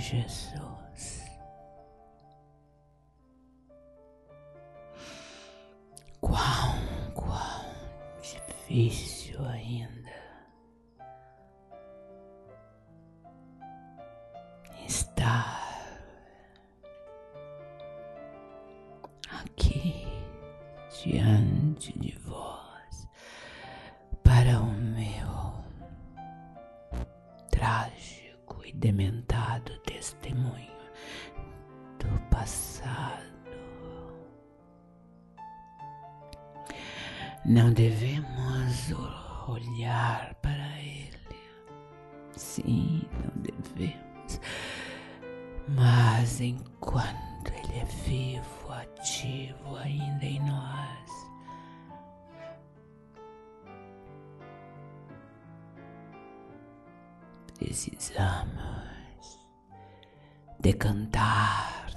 Jesus. Quão difícil ainda estar aqui diante de vós para o meu trágico e dementado testemunho do passado. Não devemos olhar para ele. Sim, não devemos. Mas enquanto ele é vivo, ativo ainda em nós, precisamos decantar.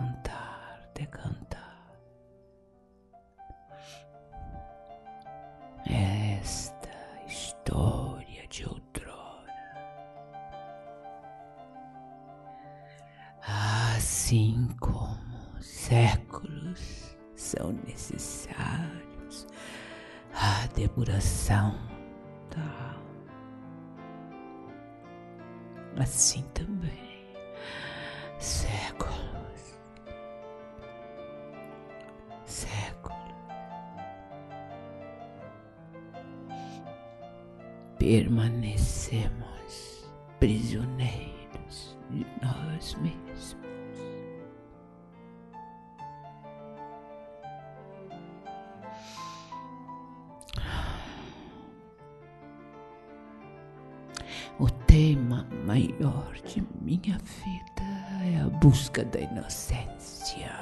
Esta história de outrora, assim como séculos são necessários à depuração da alma, assim também séculos permanecemos prisioneiros de nós mesmos. O tema maior de minha vida é a busca da inocência.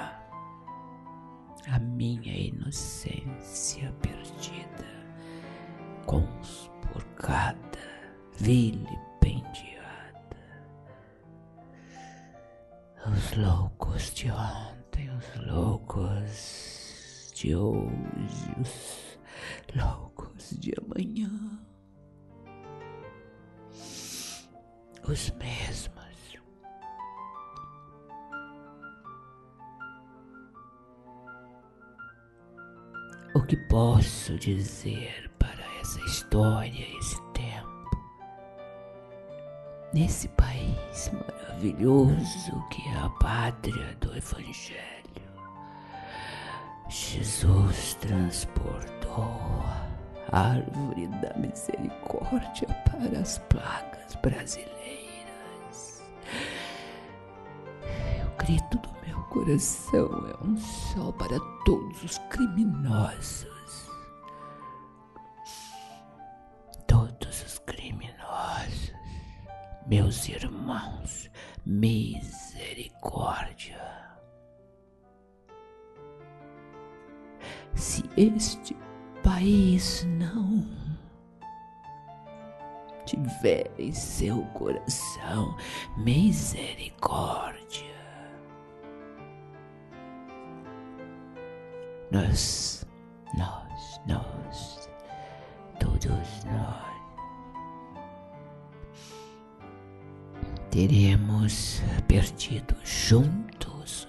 A minha inocência perdida, conspurcada, vilipendiada. Os loucos de ontem, os loucos de hoje, os loucos de amanhã, os mesmos. O que posso dizer para essa história, esse tempo, nesse país maravilhoso que é a pátria do Evangelho? Jesus transportou a árvore da misericórdia para as plagas brasileiras. O grito do meu coração é um só para todos os criminosos. Todos os criminosos, meus irmãos, misericórdia. Se este país não tiver em seu coração misericórdia, nós, todos nós, teremos perdido juntos,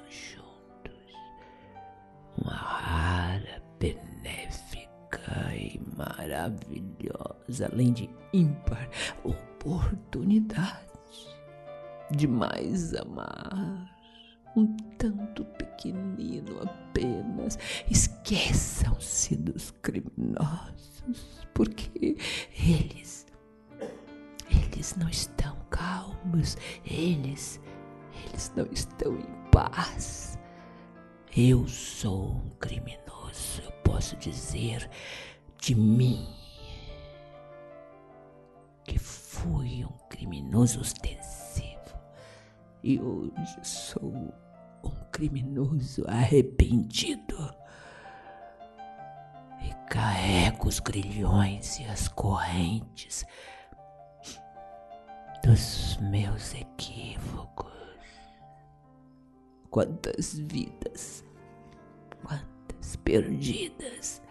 uma rara, benéfica e maravilhosa, além de ímpar, oportunidade de mais amar. Um tanto pequenino apenas. Esqueçam-se dos criminosos, porque eles não estão calmos, eles não estão em paz. Eu sou um criminoso, eu posso dizer de mim que fui um criminoso ostensivo e hoje sou um criminoso arrependido e carrego os grilhões e as correntes dos meus equívocos. Quantas vidas, quantas perdidas